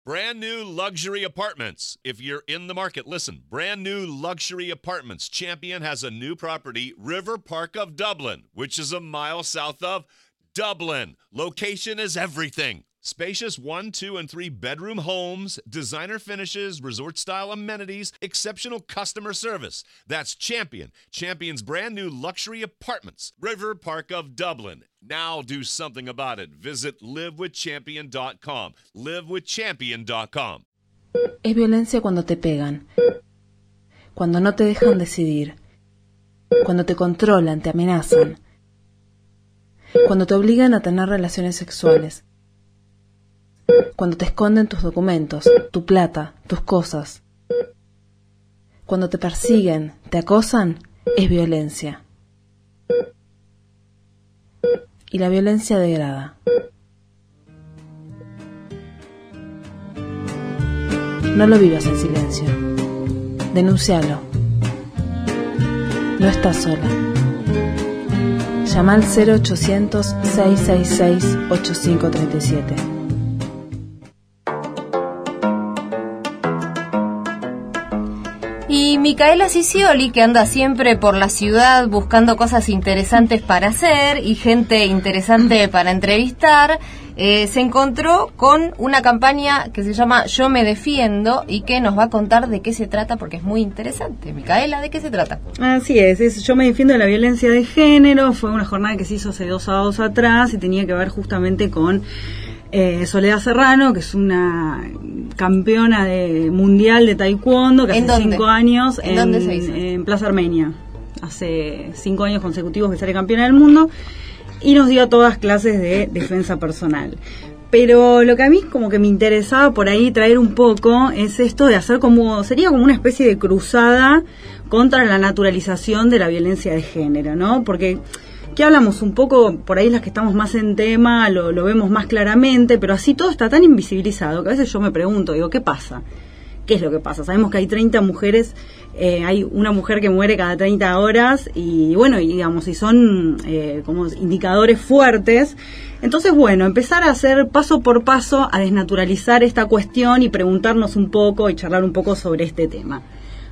Brand new luxury apartments. If you're in the market, listen. Brand new luxury apartments. Champion has a new property, River Park of Dublin, which is a mile south of Dublin. Location is everything. Spacious 1, 2, and 3 bedroom homes, designer finishes, resort-style amenities, exceptional customer service. That's Champion. Champion's brand new luxury apartments, River Park of Dublin. Now do something about it. Visit livewithchampion.com. Livewithchampion.com. Es violencia cuando te pegan, cuando no te dejan decidir, cuando te controlan, te amenazan, cuando te obligan a tener relaciones sexuales, cuando te esconden tus documentos, tu plata, tus cosas. Cuando te persiguen, te acosan, es violencia. Y la violencia degrada. No lo vivas en silencio. Denúncialo. No estás sola. Llama al 0800-666-8537. Y Micaela Cicioli, que anda siempre por la ciudad buscando cosas interesantes para hacer y gente interesante para entrevistar, se encontró con una campaña que se llama Yo me defiendo y que nos va a contar de qué se trata porque es muy interesante. Micaela, ¿de qué se trata? Así es Yo me defiendo de la violencia de género. Fue una jornada que se hizo hace 2 sábados atrás y tenía que ver justamente con Soledad Serrano, que es una campeona mundial de taekwondo, que hace 5 años ¿En dónde se hizo? En Plaza Armenia. Hace 5 años consecutivos que sale campeona del mundo y nos dio todas clases de defensa personal. Pero lo que a mí como que me interesaba por ahí traer un poco es esto de hacer sería como una especie de cruzada contra la naturalización de la violencia de género, ¿no? Porque que hablamos un poco, por ahí las que estamos más en tema, lo vemos más claramente, pero así todo está tan invisibilizado que a veces yo me pregunto, digo, ¿qué pasa? ¿Qué es lo que pasa? Sabemos que hay 30 mujeres, hay una mujer que muere cada 30 horas y bueno, y digamos, y son como indicadores fuertes. Entonces, bueno, empezar a hacer paso por paso a desnaturalizar esta cuestión y preguntarnos un poco y charlar un poco sobre este tema.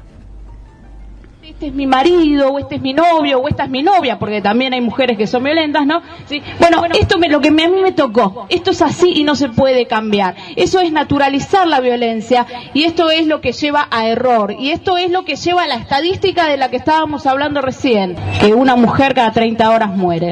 Este es mi marido, o este es mi novio, o esta es mi novia, porque también hay mujeres que son violentas, ¿no? ¿Sí? Bueno, esto es lo que a mí me tocó. Esto es así y no se puede cambiar. Eso es naturalizar la violencia y esto es lo que lleva a error. Y esto es lo que lleva a la estadística de la que estábamos hablando recién, que una mujer cada 30 horas muere.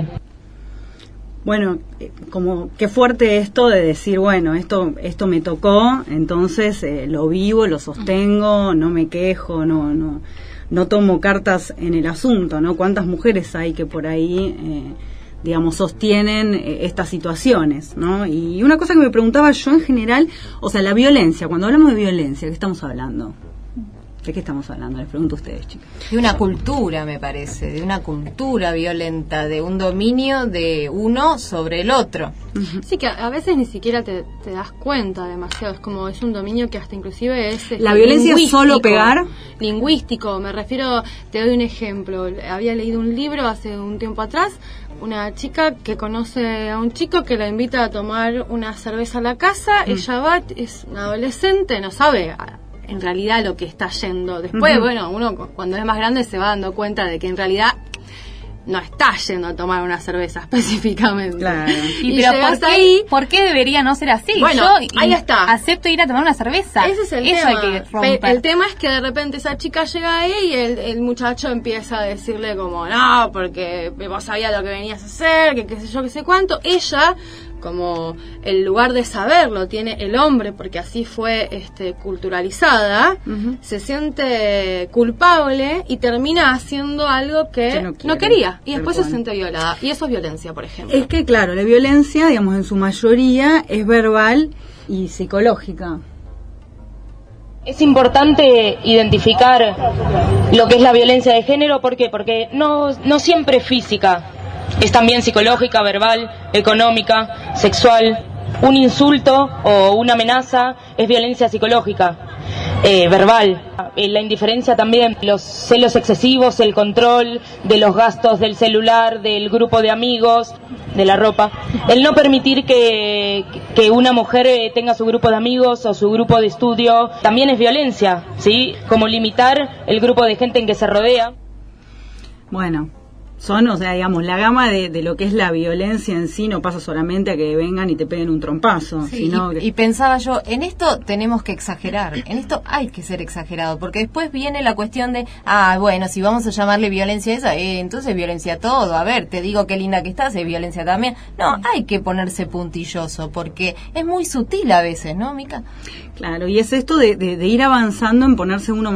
Bueno, como qué fuerte esto de decir, bueno, esto me tocó, entonces lo vivo, lo sostengo, no me quejo, no tomo cartas en el asunto, ¿no? ¿Cuántas mujeres hay que por ahí, digamos, sostienen estas situaciones, ¿no? Y una cosa que me preguntaba yo en general, o sea, la violencia, cuando hablamos de violencia, ¿qué estamos hablando? ¿De qué estamos hablando? Les pregunto a ustedes, chicas. De una cultura, me parece, de una cultura violenta, de un dominio de uno sobre el otro. Uh-huh. Sí, que a veces ni siquiera te das cuenta demasiado, es como es un dominio que hasta inclusive es... ¿La violencia es solo pegar? Lingüístico, me refiero, te doy un ejemplo, había leído un libro hace un tiempo atrás, una chica que conoce a un chico que la invita a tomar una cerveza a la casa, ella va, es una adolescente, no sabe en realidad lo que está yendo. Después, bueno, uno cuando es más grande se va dando cuenta de que en realidad no está yendo a tomar una cerveza específicamente. Claro. Y pero ¿por qué debería no ser así? Bueno, yo ahí está. Acepto ir a tomar una cerveza. Ese es el Eso tema. hay que romper. El tema es que de repente esa chica llega ahí y el muchacho empieza a decirle como, no, porque vos sabías lo que venías a hacer, que qué sé yo, qué sé cuánto. Ella, como el lugar de saberlo tiene el hombre, porque así fue culturalizada, se siente culpable y termina haciendo algo que no quería, y después se siente violada, y eso es violencia, por ejemplo. Es que claro, la violencia, digamos, en su mayoría es verbal y psicológica. Es importante identificar lo que es la violencia de género, ¿por qué? Porque no siempre es física. Es también psicológica, verbal, económica, sexual. Un insulto o una amenaza es violencia psicológica. verbal. La indiferencia también, los celos excesivos, el control de los gastos del celular, del grupo de amigos, de la ropa. El no permitir que una mujer tenga su grupo de amigos o su grupo de estudio también es violencia, ¿sí? Como limitar el grupo de gente en que se rodea. Bueno, o sea, digamos, la gama de lo que es la violencia en sí no pasa solamente a que vengan y te peguen un trompazo. Sí, sino y pensaba yo, en esto tenemos que exagerar, en esto hay que ser exagerado, porque después viene la cuestión de, bueno, si vamos a llamarle violencia a esa, entonces violencia todo, a ver, te digo qué linda que estás, es violencia también. No, hay que ponerse puntilloso, porque es muy sutil a veces, ¿no, Mica? Claro, y es esto de ir avanzando en ponerse uno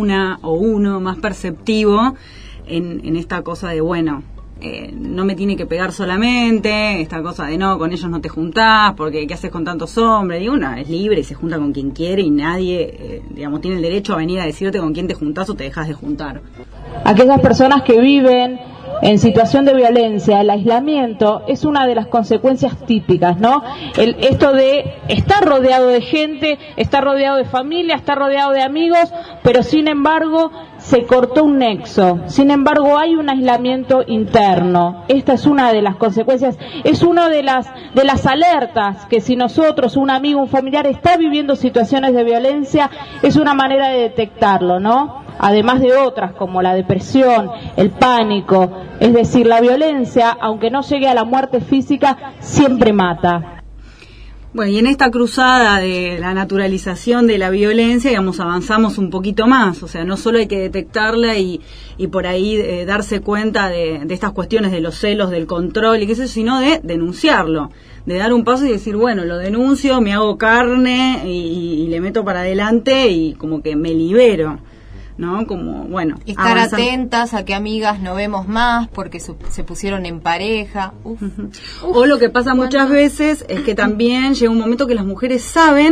más perceptivo en esta cosa de, bueno, no me tiene que pegar solamente, esta cosa de no, con ellos no te juntás, porque ¿qué haces con tantos hombres? Y una es libre y se junta con quien quiere y nadie, digamos, tiene el derecho a venir a decirte con quién te juntás o te dejas de juntar. Aquellas personas que viven en situación de violencia, el aislamiento es una de las consecuencias típicas, ¿no? Esto de estar rodeado de gente, estar rodeado de familia, estar rodeado de amigos, pero sin embargo se cortó un nexo, sin embargo hay un aislamiento interno. Esta es una de las consecuencias, es una de las alertas que si nosotros, un amigo, un familiar está viviendo situaciones de violencia, es una manera de detectarlo, ¿no? Además de otras como la depresión, el pánico, es decir, la violencia, aunque no llegue a la muerte física, siempre mata. Bueno, y en esta cruzada de la naturalización de la violencia, digamos, avanzamos un poquito más, o sea, no solo hay que detectarla y por ahí darse cuenta de estas cuestiones de los celos, del control y qué sé yo, sino de denunciarlo, de dar un paso y decir, bueno, lo denuncio, me hago carne y le meto para adelante y como que me libero, ¿no? Como, bueno, estar atentas a que amigas no vemos más porque se pusieron en pareja. O lo que pasa muchas veces es que también llega un momento que las mujeres saben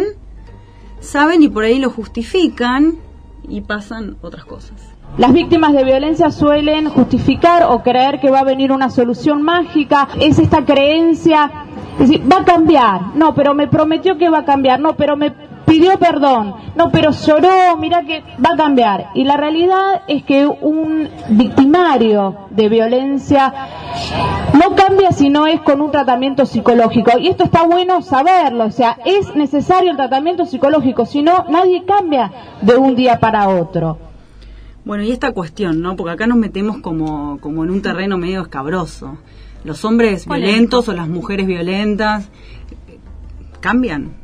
y por ahí lo justifican y pasan otras cosas. Las víctimas de violencia suelen justificar o creer que va a venir una solución mágica. Es esta creencia, es decir, va a cambiar. No, pero me prometió que va a cambiar. No, pero me pidió perdón. No, pero lloró, mira que va a cambiar. Y la realidad es que un victimario de violencia no cambia si no es con un tratamiento psicológico. Y esto está bueno saberlo, o sea, es necesario el tratamiento psicológico, si no, nadie cambia de un día para otro. Bueno, y esta cuestión, ¿no? Porque acá nos metemos como en un terreno medio escabroso. Los hombres violentos o las mujeres violentas, ¿cambian?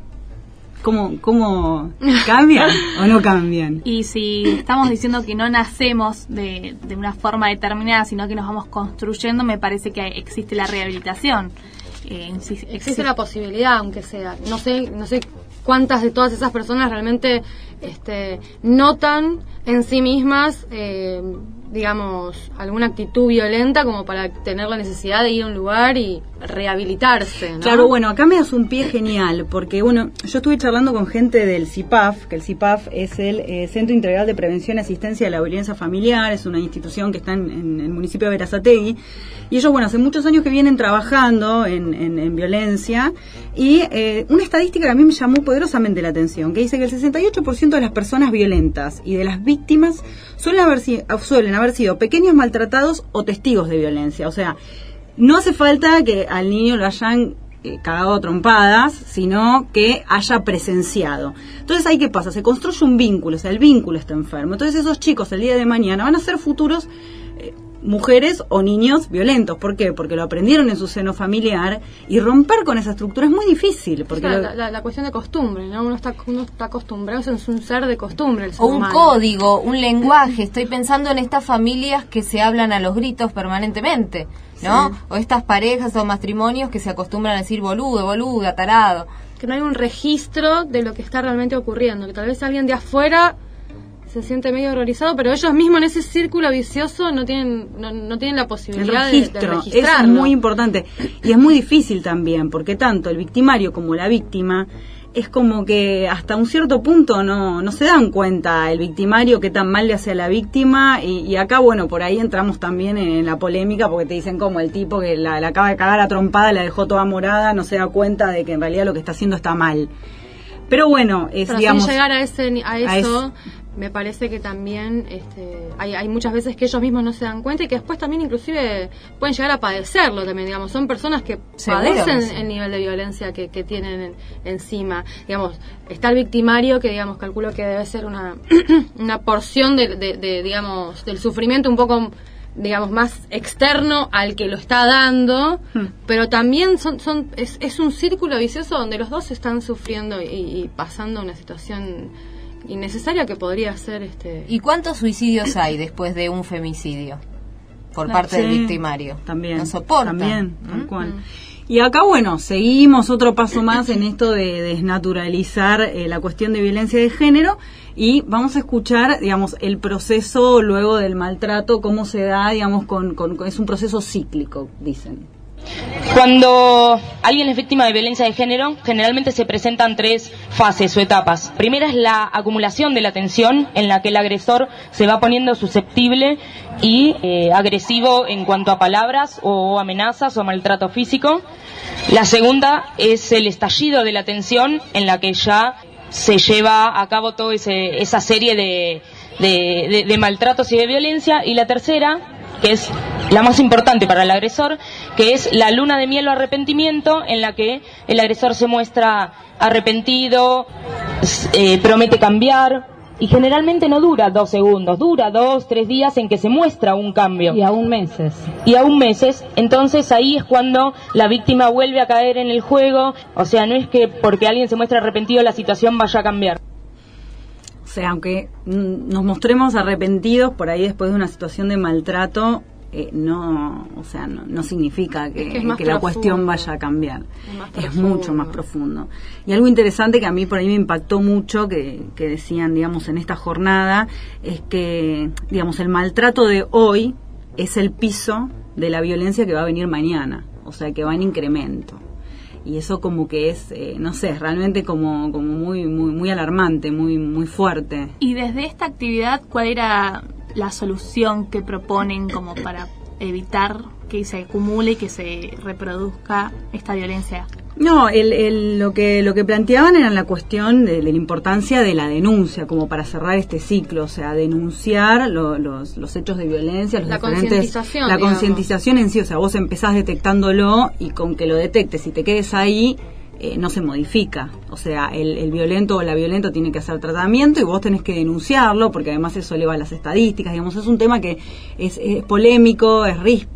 ¿Cómo cambian o no cambian? Y si estamos diciendo que no nacemos de una forma determinada, sino que nos vamos construyendo, me parece que existe la rehabilitación. Existe la posibilidad, aunque sea. No sé cuántas de todas esas personas realmente notan en sí mismas, digamos, alguna actitud violenta como para tener la necesidad de ir a un lugar y rehabilitarse, ¿no? Claro, bueno, acá me das un pie genial, porque bueno, yo estuve charlando con gente del CIPAF, que el CIPAF es el Centro Integral de Prevención y Asistencia a la Violencia Familiar, es una institución que está en el municipio de Berazategui, y ellos, bueno, hace muchos años que vienen trabajando en violencia, y una estadística que a mí me llamó poderosamente la atención, que dice que el 68% de las personas violentas y de las víctimas suelen haber sido pequeños maltratados o testigos de violencia. O sea, no hace falta que al niño lo hayan cagado a trompadas, sino que haya presenciado. Entonces, ¿ahí qué pasa? Se construye un vínculo, o sea, el vínculo está enfermo. Entonces, esos chicos el día de mañana van a ser futuros mujeres o niños violentos. ¿Por qué? Porque lo aprendieron en su seno familiar y romper con esa estructura es muy difícil. Porque la cuestión de costumbre, ¿no? Uno está acostumbrado, es un ser de costumbre. O un código, un lenguaje. Estoy pensando en estas familias que se hablan a los gritos permanentemente, ¿no? Sí. O estas parejas o matrimonios que se acostumbran a decir boludo, boluda, tarado. Que no hay un registro de lo que está realmente ocurriendo, que tal vez alguien de afuera se siente medio horrorizado, pero ellos mismos en ese círculo vicioso no tienen la posibilidad de registrarlo. Es muy importante y es muy difícil también, porque tanto el victimario como la víctima es como que hasta un cierto punto no se dan cuenta el victimario qué tan mal le hace a la víctima, y acá, bueno, por ahí entramos también en la polémica, porque te dicen como el tipo que la acaba de cagar a trompada, la dejó toda morada, no se da cuenta de que en realidad lo que está haciendo está mal. Pero bueno, es, pero digamos... sin llegar a eso, me parece que también hay muchas veces que ellos mismos no se dan cuenta y que después también inclusive pueden llegar a padecerlo también, digamos, son personas que padecen el nivel de violencia que tienen encima, digamos, está el victimario que, digamos, calculo que debe ser una porción digamos, del sufrimiento un poco, digamos, más externo al que lo está dando, pero también es un círculo vicioso donde los dos están sufriendo y pasando una situación innecesaria que podría ser ¿Y cuántos suicidios hay después de un femicidio por parte del victimario? También. No soportan. También, tal cual. Y acá, bueno, seguimos otro paso más en esto de desnaturalizar la cuestión de violencia de género y vamos a escuchar, digamos, el proceso luego del maltrato, cómo se da, digamos, es un proceso cíclico, dicen. Cuando alguien es víctima de violencia de género, generalmente se presentan 3 fases o etapas. Primera es la acumulación de la tensión, en la que el agresor se va poniendo susceptible y agresivo en cuanto a palabras o amenazas o maltrato físico. La segunda es el estallido de la tensión, en la que ya se lleva a cabo toda esa serie de maltratos y de violencia. Y la tercera, que es la más importante para el agresor, que es la luna de miel o arrepentimiento, en la que el agresor se muestra arrepentido, promete cambiar, y generalmente no dura 2 segundos, dura 2, 3 días en que se muestra un cambio. Y aún meses. Entonces ahí es cuando la víctima vuelve a caer en el juego, o sea, no es que porque alguien se muestra arrepentido la situación vaya a cambiar. O sea, aunque nos mostremos arrepentidos por ahí después de una situación de maltrato, no significa que la cuestión vaya a cambiar. Es mucho más profundo. Y algo interesante que a mí por ahí me impactó mucho, que decían, digamos, en esta jornada, es que, digamos, el maltrato de hoy es el piso de la violencia que va a venir mañana. O sea, que va en incremento. Y eso como que es, no sé, realmente como muy muy muy alarmante, muy muy fuerte. Y desde esta actividad, ¿cuál era la solución que proponen como para evitar que se acumule y que se reproduzca esta violencia? No, lo que planteaban era la cuestión de la importancia de la denuncia, como para cerrar este ciclo, o sea, denunciar los hechos de violencia, la concientización en sí, o sea, vos empezás detectándolo y con que lo detectes y te quedes ahí, no se modifica. O sea, el violento o la violenta tiene que hacer tratamiento y vos tenés que denunciarlo, porque además eso eleva las estadísticas. Digamos, es un tema que es polémico,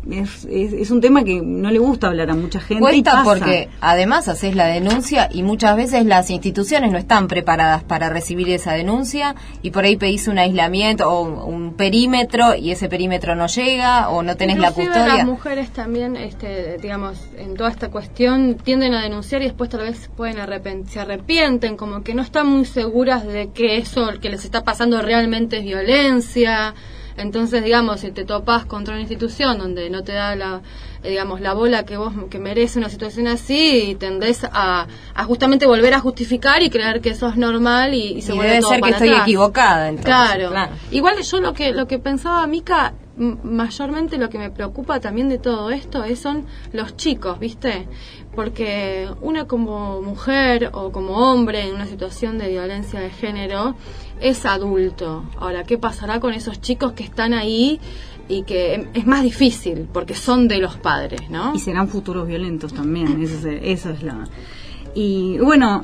es un tema que no le gusta hablar a mucha gente. Cuesta porque además haces la denuncia y muchas veces las instituciones no están preparadas para recibir esa denuncia y por ahí pedís un aislamiento o un perímetro y ese perímetro no llega o no tenés inclusive la custodia. Las mujeres también, digamos, en toda esta cuestión tienden a denunciar y después tal vez se arrepienten, como que no están muy seguras de que eso que les está pasando realmente es violencia. Entonces, digamos, si te topás contra una institución donde no te da la bola que merece una situación así, y tendés a justamente volver a justificar y creer que eso es normal y se vuelve todo para atrás. Debe ser que estoy equivocada, entonces. Claro. Igual yo lo que pensaba, Mica, mayormente lo que me preocupa también de todo esto son los chicos, ¿viste? Porque una como mujer o como hombre en una situación de violencia de género es adulto. Ahora, ¿qué pasará con esos chicos que están ahí y que es más difícil porque son de los padres, ¿no? Y serán futuros violentos también, eso es la... Y bueno,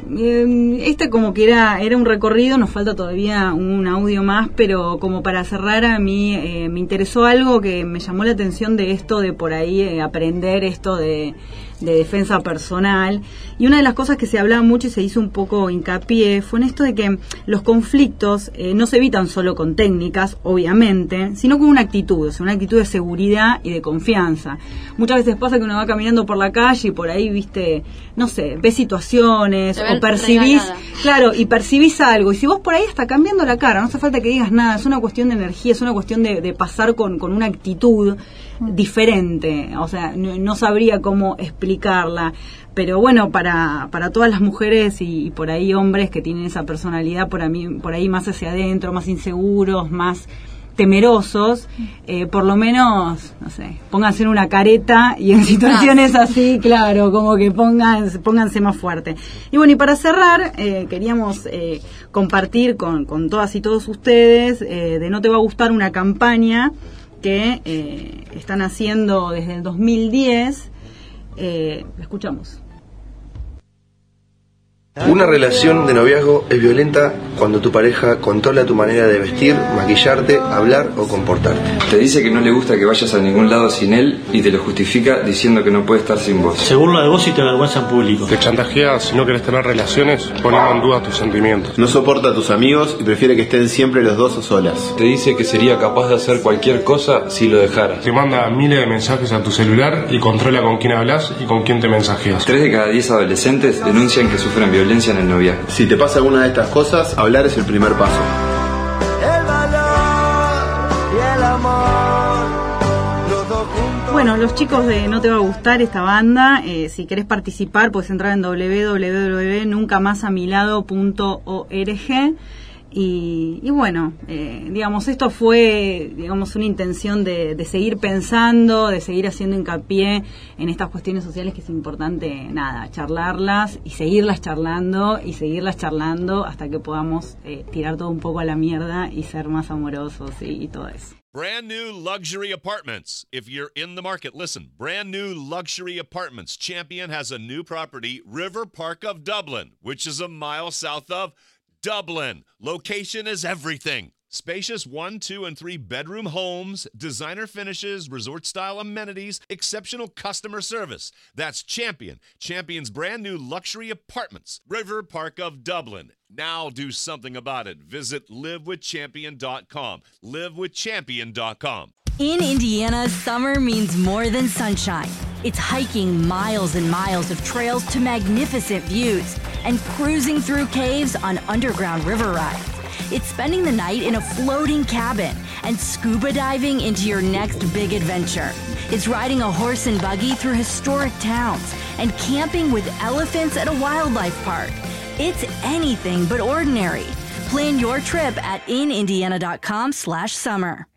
como que era un recorrido, nos falta todavía un audio más, pero como para cerrar, a mí me interesó algo que me llamó la atención de esto, de por ahí aprender esto de defensa personal. Y una de las cosas que se hablaba mucho y se hizo un poco hincapié fue en esto de que los conflictos no se evitan solo con técnicas, obviamente, sino con una actitud, o sea, una actitud de seguridad y de confianza. Muchas veces pasa que uno va caminando por la calle y por ahí, viste, no sé, ves situaciones o percibís, claro, y percibís algo. Y si vos por ahí está cambiando la cara, no hace falta que digas nada, es una cuestión de energía, es una cuestión de pasar con una actitud diferente, o sea, no sabría cómo explicarla, pero bueno, para todas las mujeres y por ahí hombres que tienen esa personalidad por ahí más hacia adentro, más inseguros, más temerosos, por lo menos, no sé, pónganse en una careta y en situaciones así, claro, como que pónganse más fuerte. Y bueno, y para cerrar, queríamos compartir con todas y todos ustedes de No Te Va a Gustar, una campaña que están haciendo desde el 2010. La escuchamos. Una relación de noviazgo es violenta cuando tu pareja controla tu manera de vestir, maquillarte, hablar o comportarte. Te dice que no le gusta que vayas a ningún lado sin él y te lo justifica diciendo que no puede estar sin vos. Se burla de vos y te avergüenza en público. Te chantajea si no querés tener relaciones, poniendo en duda tus sentimientos. No soporta a tus amigos y prefiere que estén siempre los dos o solas. Te dice que sería capaz de hacer cualquier cosa si lo dejaras. Te manda miles de mensajes a tu celular y controla con quién hablas y con quién te mensajeas. 3 de cada 10 adolescentes denuncian que sufren violencia en el noviazgo. Si te pasa alguna de estas cosas, hablar es el primer paso. El valor y el amor, los dos juntos. Bueno, los chicos de No Te Va a Gustar, esta banda, si querés participar puedes entrar en www.nuncamásamilado.org. Y bueno, digamos, esto fue, digamos, una intención de seguir pensando, de seguir haciendo hincapié en estas cuestiones sociales que es importante, charlarlas y seguirlas charlando hasta que podamos tirar todo un poco a la mierda y ser más amorosos y todo eso. Brand new luxury apartments. If you're in the market, listen. Brand new luxury apartments. Champion has a new property, River Park of Dublin, which is a mile south of Dublin. Location is everything. Spacious 1, 2, and 3 bedroom homes, designer finishes, resort-style amenities, exceptional customer service. That's Champion. Champion's brand new luxury apartments, River Park of Dublin. Now do something about it. Visit livewithchampion.com. Livewithchampion.com. In Indiana, summer means more than sunshine. It's hiking miles and miles of trails to magnificent views and cruising through caves on underground river rides. It's spending the night in a floating cabin and scuba diving into your next big adventure. It's riding a horse and buggy through historic towns and camping with elephants at a wildlife park. It's anything but ordinary. Plan your trip at inindiana.com/summer.